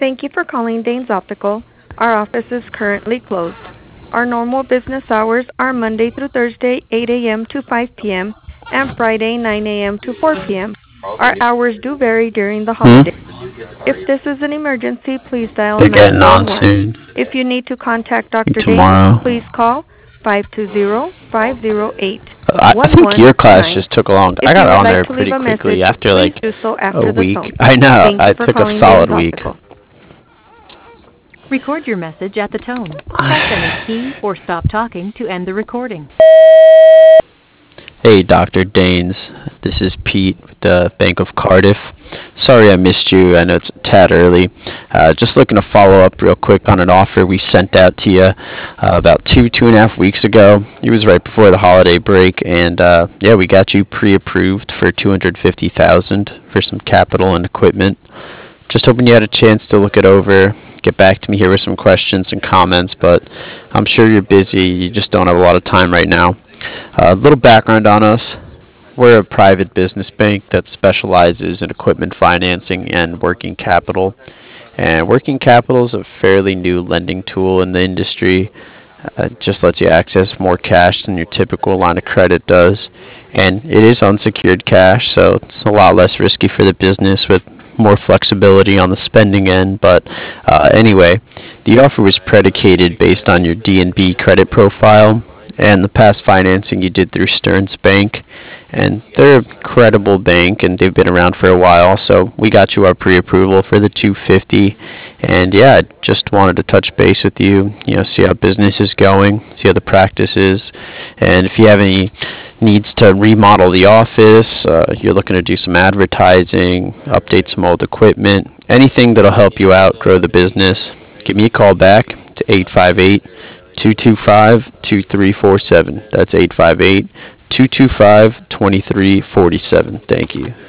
Thank you for calling Danes Optical. Our office is currently closed. Our normal business hours are Monday through Thursday, 8 a.m. to 5 p.m., and Friday, 9 a.m. to 4 p.m. Our hours do vary during the Hmm? holidays. If this is an emergency, please dial They're getting on 911. soon. If you need to contact I think Dr. Danes, tomorrow. please call 520-508-1129. I think your class just took long. I If you got would on like there to leave pretty a quickly message, after please like do so a after the week. tone. I know. Thank you I for took a calling solid Danes week. Optical. Record your message at the tone. Press any key or stop talking to end the recording. Hey, Dr. Danes. This is Pete with the Bank of Cardiff. Sorry I missed you. I know it's a tad early. Just looking to follow up real quick on an offer we sent out to you about 2.5 weeks ago. It was right before the holiday break, and yeah, we got you pre-approved for $250,000 for some capital and equipment. Just hoping you had a chance to look it over. Get back to me here with some questions and comments, but I'm sure you're busy. You just don't have a lot of time right now. A little background on us. We're a private business bank that specializes in equipment financing and working capital. And working capital is a fairly new lending tool in the industry. It just lets you access more cash than your typical line of credit does. And it is unsecured cash, so it's a lot less risky for the business with more flexibility on the spending end. But anyway, the offer was predicated based on your D&B credit profile and the past financing you did through Stearns Bank. And they're a credible bank, and they've been around for a while, so we got you our pre-approval for the 250. And yeah, I just wanted to touch base with you, see how business is going, see how the practice is, and if you have any needs to remodel the office, you're looking to do some advertising, update some old equipment, anything that'll help you out, grow the business, give me a call back to 858-225-2347. That's 858-225-2347. Thank you.